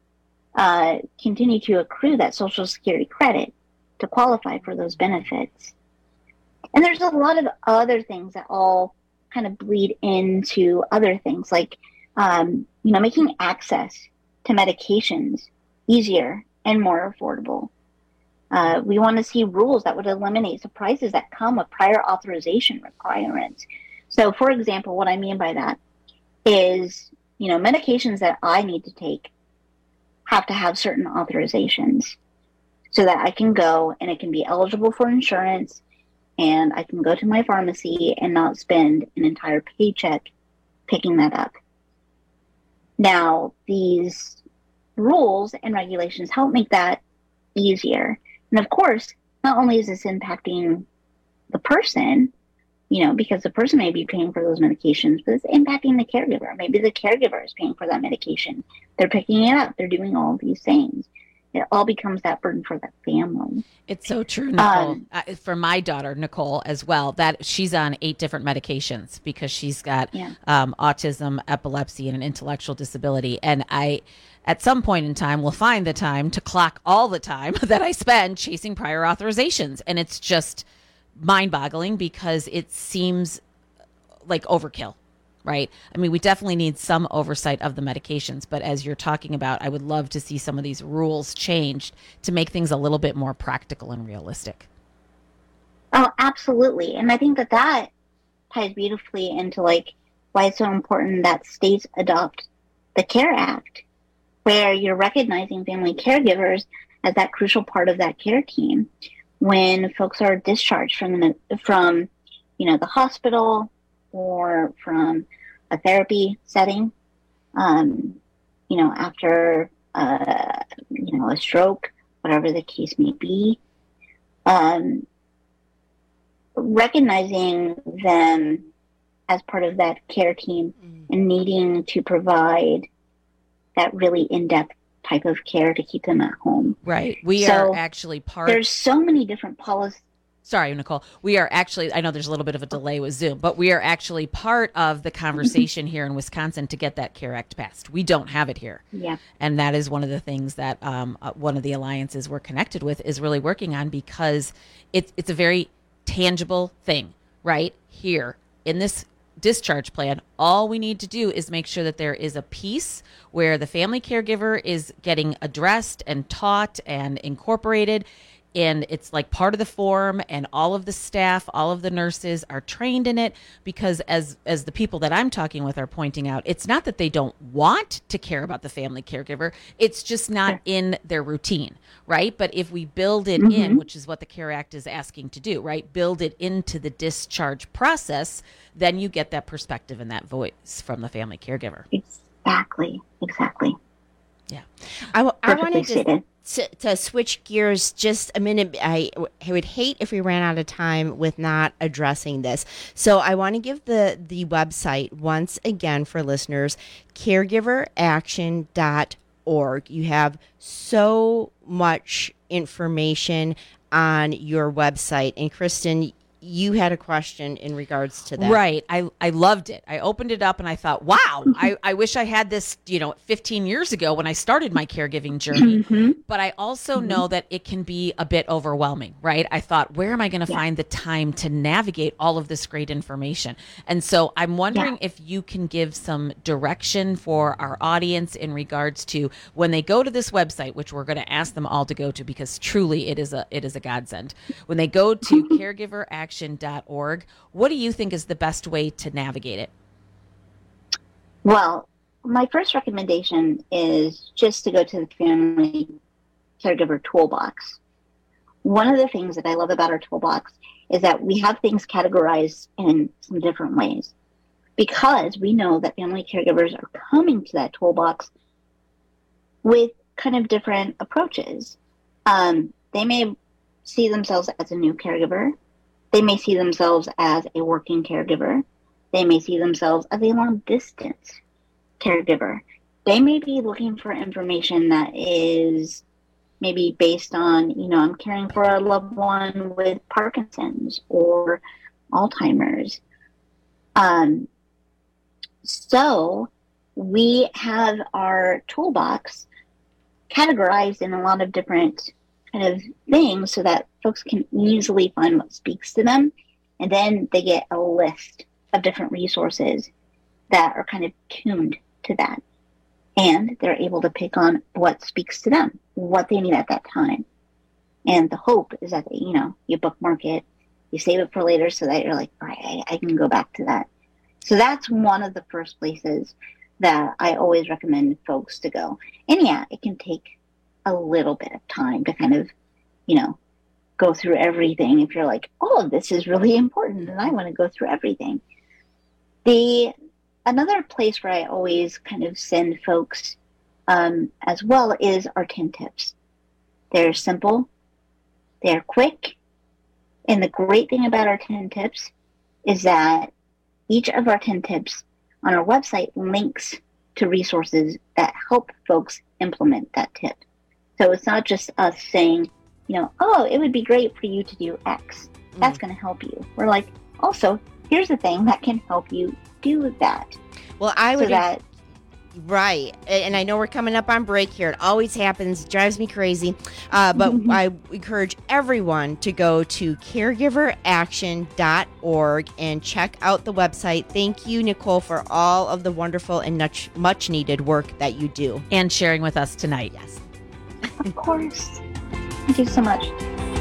continue to accrue that Social Security credit to qualify for those benefits. And there's a lot of other things that all kind of bleed into other things, like, making access to medications easier and more affordable. We want to see rules that would eliminate surprises that come with prior authorization requirements. So, for example, what I mean by that is, medications that I need to take have to have certain authorizations so that I can go and it can be eligible for insurance, and I can go to my pharmacy and not spend an entire paycheck picking that up. Now, these rules and regulations help make that easier. And of course, not only is this impacting the person, because the person may be paying for those medications, but it's impacting the caregiver. Maybe the caregiver is paying for that medication. They're picking it up. They're doing all of these things. It all becomes that burden for that family. It's so true, Nicole. For my daughter, Nicole, as well, that she's on 8 different medications because she's got autism, epilepsy, and an intellectual disability. And I, at some point in time, will find the time to clock all the time that I spend chasing prior authorizations. And it's just mind-boggling because it seems like overkill. Right. I mean, we definitely need some oversight of the medications. But as you're talking about, I would love to see some of these rules changed to make things a little bit more practical and realistic. Oh, absolutely. And I think that ties beautifully into why it's so important that states adopt the CARE Act, where you're recognizing family caregivers as that crucial part of that care team when folks are discharged from the hospital or from a therapy setting, after, a stroke, whatever the case may be, recognizing them as part of that care team and needing to provide that really in-depth type of care to keep them at home. Right. We are actually There's so many different policies. Sorry, Nicole. We are actually, I know there's a little bit of a delay with Zoom, but we are actually part of the conversation here in Wisconsin to get that CARE Act passed. We don't have it here. Yeah. And that is one of the things that one of the alliances we're connected with is really working on, because it's a very tangible thing right here in this discharge plan. All we need to do is make sure that there is a piece where the family caregiver is getting addressed and taught and incorporated, and it's like part of the form, and all of the staff, all of the nurses are trained in it, because as the people that I'm talking with are pointing out, it's not that they don't want to care about the family caregiver, it's just not in their routine, right? But if we build it in, which is what the CARE Act is asking to do, right? Build it into the discharge process, then you get that perspective and that voice from the family caregiver. Exactly. Yeah. I wanted to switch gears just a minute. I would hate if we ran out of time with not addressing this. So I want to give the website once again for listeners, caregiveraction.org. You have so much information on your website. And Kristen, you had a question in regards to that. Right. I loved it. I opened it up and I thought, wow, I wish I had this, 15 years ago when I started my caregiving journey. But I also know that it can be a bit overwhelming, right? I thought, where am I going to find the time to navigate all of this great information? And so I'm wondering if you can give some direction for our audience in regards to when they go to this website, which we're going to ask them all to go to, because truly it is a godsend. When they go to caregiveraction.org, what do you think is the best way to navigate it? Well, my first recommendation is just to go to the Family Caregiver Toolbox. One of the things that I love about our toolbox is that we have things categorized in some different ways, because we know that family caregivers are coming to that toolbox with kind of different approaches. They may see themselves as a new caregiver. They may see themselves as a working caregiver. They may see themselves as a long-distance caregiver. They may be looking for information that is maybe based on, I'm caring for a loved one with Parkinson's or Alzheimer's. So we have our toolbox categorized in a lot of different kind of things so that folks can easily find what speaks to them. And then they get a list of different resources that are kind of tuned to that. And they're able to pick on what speaks to them, what they need at that time. And the hope is that, you bookmark it, you save it for later so that you're like, all right, I can go back to that. So that's one of the first places that I always recommend folks to go. And yeah, it can take a little bit of time to kind of, go through everything. If you're like, all of this is really important and I want to go through everything. Another place where I always kind of send folks as well is our 10 tips. They're simple, they're quick, and the great thing about our 10 tips is that each of our 10 tips on our website links to resources that help folks implement that tip. So it's not just us saying, it would be great for you to do X. That's going to help you. We're like, also, here's the thing that can help you do that. Well, right. And I know we're coming up on break here. It always happens. It drives me crazy. But I encourage everyone to go to caregiveraction.org and check out the website. Thank you, Nicole, for all of the wonderful and much needed work that you do. And sharing with us tonight. Yes. Of course. Thank you so much.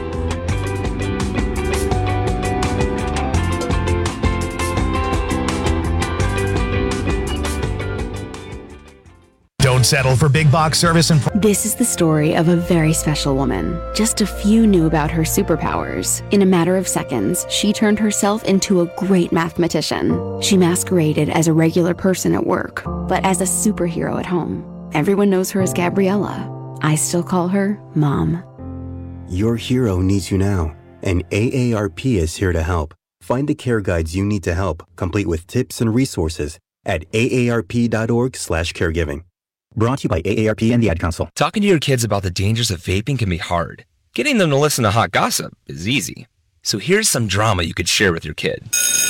Don't settle for big box service and... This is the story of a very special woman. Just a few knew about her superpowers. In a matter of seconds, she turned herself into a great mathematician. She masqueraded as a regular person at work, but as a superhero at home. Everyone knows her as Gabriella. I still call her Mom. Your hero needs you now, and AARP is here to help. Find the care guides you need to help, complete with tips and resources at aarp.org/caregiving. Brought to you by AARP and the Ad Council. Talking to your kids about the dangers of vaping can be hard. Getting them to listen to hot gossip is easy. So here's some drama you could share with your kid.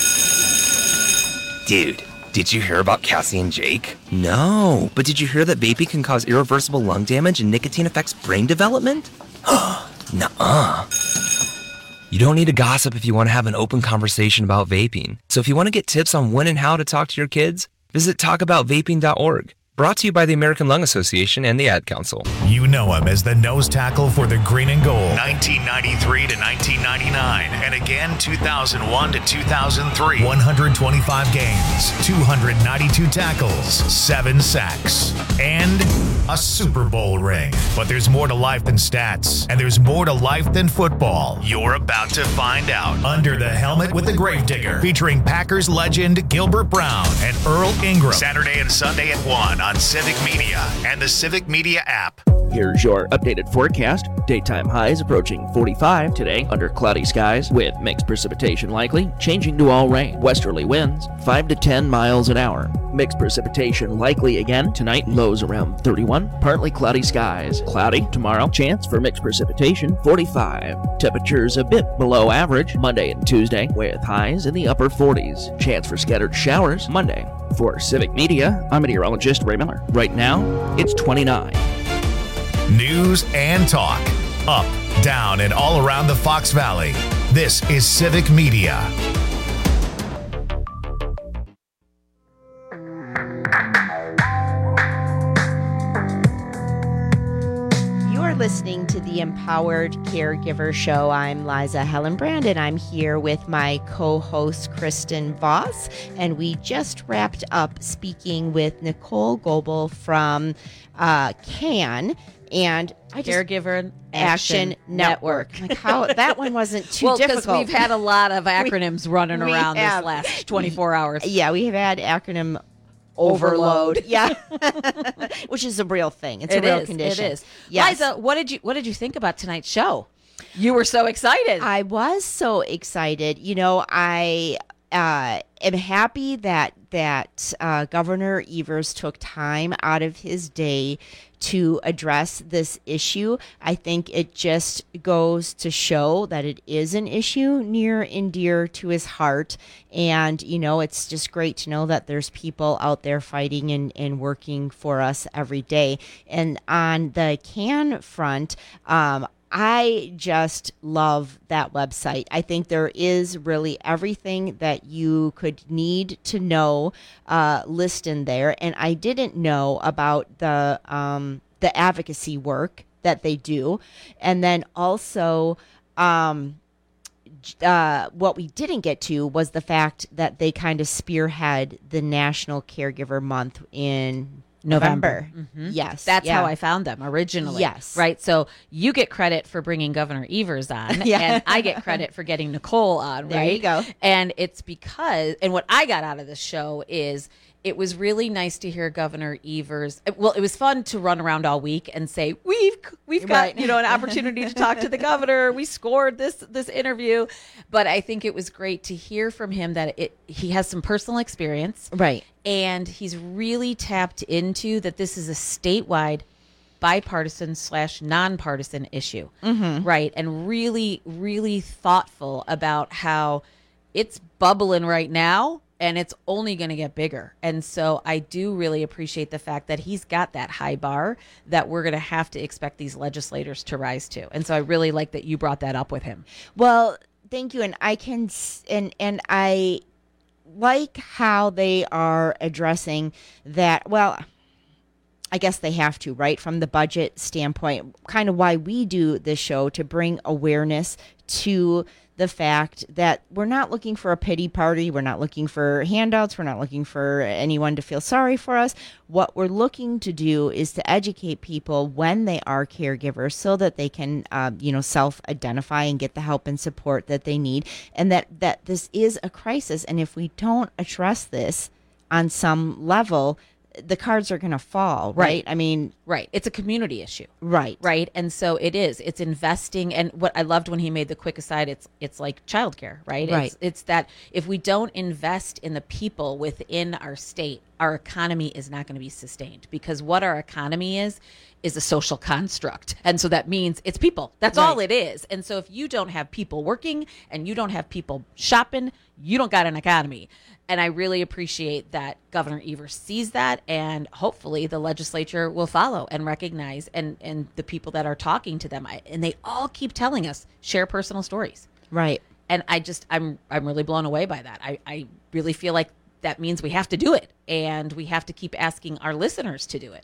Dude, did you hear about Cassie and Jake? No, but did you hear that vaping can cause irreversible lung damage and nicotine affects brain development? Nuh-uh. You don't need to gossip if you want to have an open conversation about vaping. So if you want to get tips on when and how to talk to your kids, visit talkaboutvaping.org. Brought to you by the American Lung Association and the Ad Council. You know him as the nose tackle for the Green and Gold, 1993 to 1999, and again 2001 to 2003. 125 games, 292 tackles, 7 sacks, and a Super Bowl ring. But there's more to life than stats, and there's more to life than football. You're about to find out. Under the Helmet with the Gravedigger, featuring Packers legend Gilbert Brown and Earl Ingram. Saturday and Sunday at 1 on Civic Media and the Civic Media app. Here's your updated forecast. Daytime highs approaching 45 today under cloudy skies with mixed precipitation likely, changing to all rain. Westerly winds 5 to 10 miles an hour. Mixed precipitation likely again tonight, lows around 31. Partly cloudy skies. Cloudy tomorrow, chance for mixed precipitation 45. Temperatures a bit below average Monday and Tuesday with highs in the upper 40s. Chance for scattered showers Monday. For Civic Media, I'm meteorologist Ray Miller. Right now, it's 29. News and talk. Up, down, and all around the Fox Valley. This is Civic Media. You're listening to the Empowered Caregiver Show. I'm Liza Hellenbrand, and I'm here with my co-host Kristen Voss. And we just wrapped up speaking with Nicole Goebel from CAN. And Caregiver Action Network. Like how that one wasn't too difficult. Well, because we've had a lot of acronyms running around this last 24 hours. Yeah, we have had acronym overload. Yeah, which is a real thing. It's a real condition. It is. Yes. Liza, what did you think about tonight's show? You were so excited. I was so excited. You know, I am happy that Governor Evers took time out of his day to address this issue. I think it just goes to show that it is an issue near and dear to his heart. And, you know, it's just great to know that there's people out there fighting and working for us every day. And on the CAN front, I just love that website. I think there is really everything that you could need to know listed there. And I didn't know about the advocacy work that they do. And then also what we didn't get to was the fact that they kind of spearhead the National Caregiver Month in November. Mm-hmm. Yes. That's how I found them originally. Yes. Right. So you get credit for bringing Governor Evers on, and I get credit for getting Nicole on, right? There you go. And it's because, and what I got out of the show is it was really nice to hear Governor Evers. Well, it was fun to run around all week and say, we've got, an opportunity to talk to the governor. We scored this interview. But I think it was great to hear from him that he has some personal experience. Right. And he's really tapped into that this is a statewide bipartisan / nonpartisan issue. Mm-hmm. Right. And really, really thoughtful about how it's bubbling right now. And it's only going to get bigger. And so I do really appreciate the fact that he's got that high bar that we're going to have to expect these legislators to rise to. And so I really like that you brought that up with him. Well, thank you. And I can, and I like how they are addressing that. Well, I guess they have to, right? From the budget standpoint, kind of why we do this show, to bring awareness to the fact that we're not looking for a pity party. We're not looking for handouts. We're not looking for anyone to feel sorry for us. What we're looking to do is to educate people when they are caregivers so that they can, self-identify and get the help and support that they need. And that this is a crisis. And if we don't address this on some level, the cards are going to fall, right? I mean, right. It's a community issue. Right. Right. And so it is. It's investing. And what I loved when he made the quick aside, it's like childcare, right? Right. It's that if we don't invest in the people within our state, our economy is not going to be sustained, because what our economy is a social construct. And so that means it's people. That's all it is. And so if you don't have people working and you don't have people shopping, you don't got an economy. And I really appreciate that Governor Evers sees that, and hopefully the legislature will follow and recognize and the people that are talking to them. And they all keep telling us, share personal stories. Right. And I'm really blown away by that. I really feel like that means we have to do it, and we have to keep asking our listeners to do it.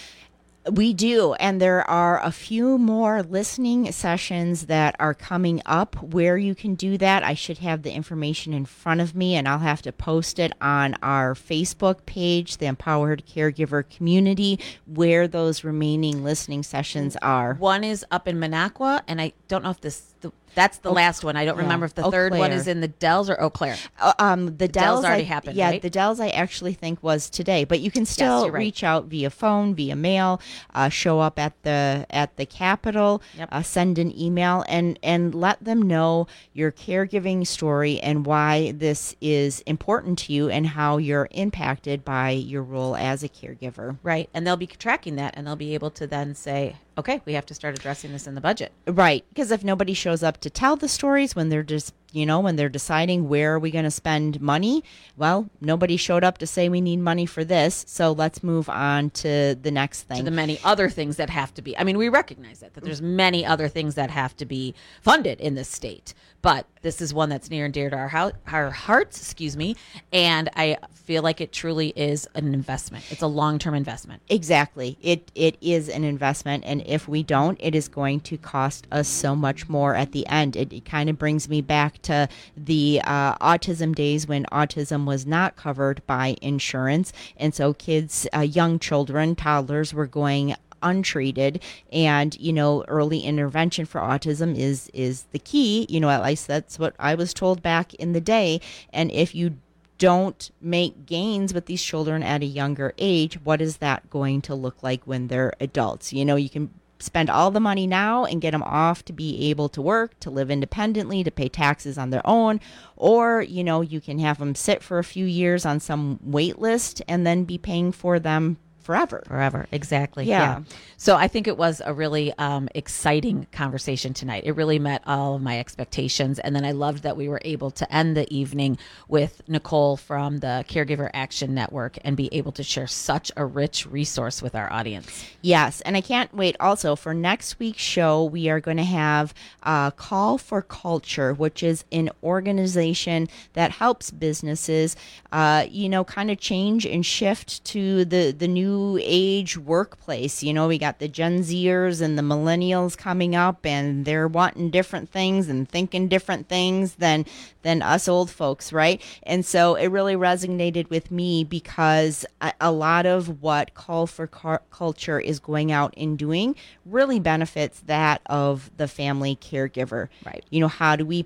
We do, and there are a few more listening sessions that are coming up where you can do that. I should have the information in front of me, and I'll have to post it on our Facebook page, the Empowered Caregiver Community, where those remaining listening sessions are. One is up in Minocqua, and I don't know if that's the last one. I don't remember if the third one is in the Dells or Eau Claire. The Dells already happened, yeah, right? the Dells I actually think was today, but you can still reach out via phone, via mail, show up at the Capitol, send an email, and let them know your caregiving story and why this is important to you and how you're impacted by your role as a caregiver. Right, and they'll be tracking that, and they'll be able to then say, okay, we have to start addressing this in the budget. Right, because if nobody shows up to tell the stories when they're just, when they're deciding where are we going to spend money, well, nobody showed up to say we need money for this, so let's move on to the next thing. To the many other things that have to be. I mean, we recognize that there's many other things that have to be funded in this state, but this is one that's near and dear to our hearts, and I feel like it truly is an investment. It's a long-term investment. Exactly. It is an investment, and if we don't, it is going to cost us so much more at the end. It kind of brings me back to the autism days when autism was not covered by insurance, and so kids, young children, toddlers were going untreated, and early intervention for autism is the key. At least that's what I was told back in the day. And if you don't make gains with these children at a younger age, what is that going to look like when they're adults? You can spend all the money now and get them off to be able to work, to live independently, to pay taxes on their own, or you can have them sit for a few years on some wait list and then be paying for them forever. Exactly. Yeah. So I think it was a really exciting conversation tonight. It really met all of my expectations. And then I loved that we were able to end the evening with Nicole from the Caregiver Action Network and be able to share such a rich resource with our audience. Yes. And I can't wait also for next week's show. We are going to have Call for Culture, which is an organization that helps businesses, kind of change and shift to the new age workplace. We got the Gen Zers and the millennials coming up, and they're wanting different things and thinking different things than us old folks, right? And so it really resonated with me because a lot of what Call for Culture is going out and doing really benefits that of the family caregiver. Right. How do we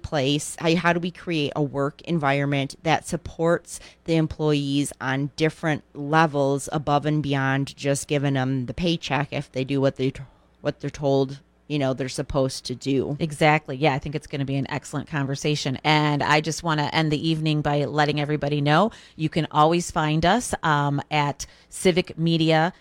create a work environment that supports the employees on different levels above and beyond just giving them the paycheck if they do what they're told they're supposed to do. Exactly. Yeah, I think it's going to be an excellent conversation. And I just want to end the evening by letting everybody know you can always find us at civicmedia.us.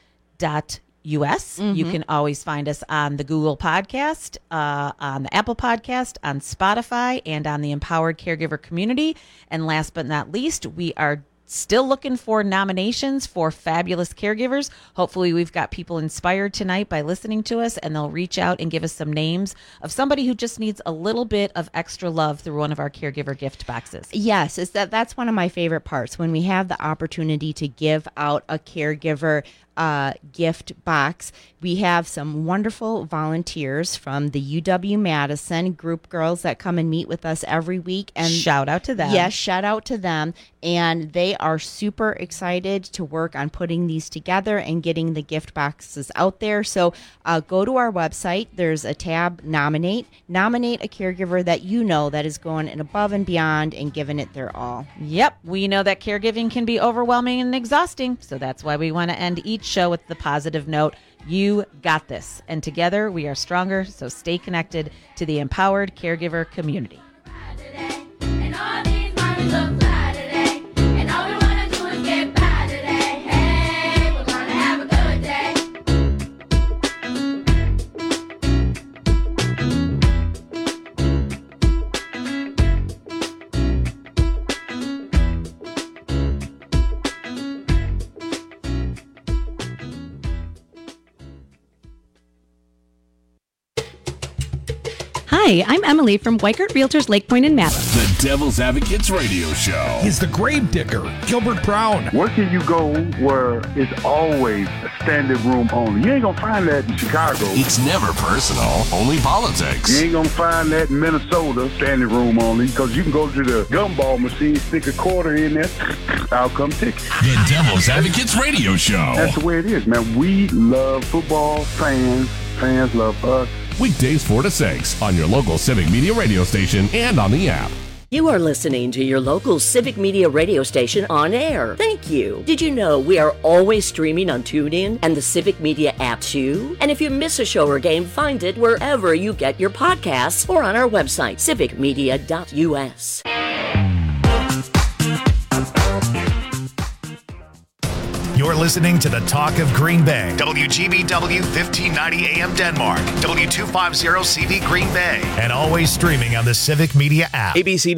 Mm-hmm. You can always find us on the Google Podcast, on the Apple Podcast, on Spotify, and on the Empowered Caregiver Community. And last but not least, we are still looking for nominations for fabulous caregivers. Hopefully we've got people inspired tonight by listening to us, and they'll reach out and give us some names of somebody who just needs a little bit of extra love through one of our caregiver gift boxes. Yes, that's one of my favorite parts, when we have the opportunity to give out a caregiver gift box. We have some wonderful volunteers from the UW-Madison group girls that come and meet with us every week. And shout out to them. Yes, shout out to them. And they are super excited to work on putting these together and getting the gift boxes out there. So go to our website. There's a tab, Nominate. Nominate a caregiver that you know that is going above and beyond and giving it their all. Yep, we know that caregiving can be overwhelming and exhausting. So that's why we want to end each show with the positive note. You got this. And together we are stronger. So stay connected to the empowered caregiver community. Hi, I'm Emily from Weikert Realtors Lake Point in Mathis. The Devil's Advocates Radio Show. He's the grave digger, Gilbert Brown. Where can you go where it's always a standing room only? You ain't gonna find that in Chicago. It's never personal, only politics. You ain't gonna find that in Minnesota, standing room only, because you can go to the gumball machine, stick a quarter in there, out come ticket. The Devil's Advocates Radio Show. That's the way it is, man. We love football, fans love us. Weekdays 4 to 6 on your local Civic Media radio station and on the app. You are listening to your local Civic Media radio station on air. Thank you. Did you know we are always streaming on TuneIn and the Civic Media app too? And if you miss a show or game, find it wherever you get your podcasts or on our website, civicmedia.us. You're listening to the Talk of Green Bay. WGBW 1590 AM Denmark. W250 CV Green Bay. And always streaming on the Civic Media app. ABC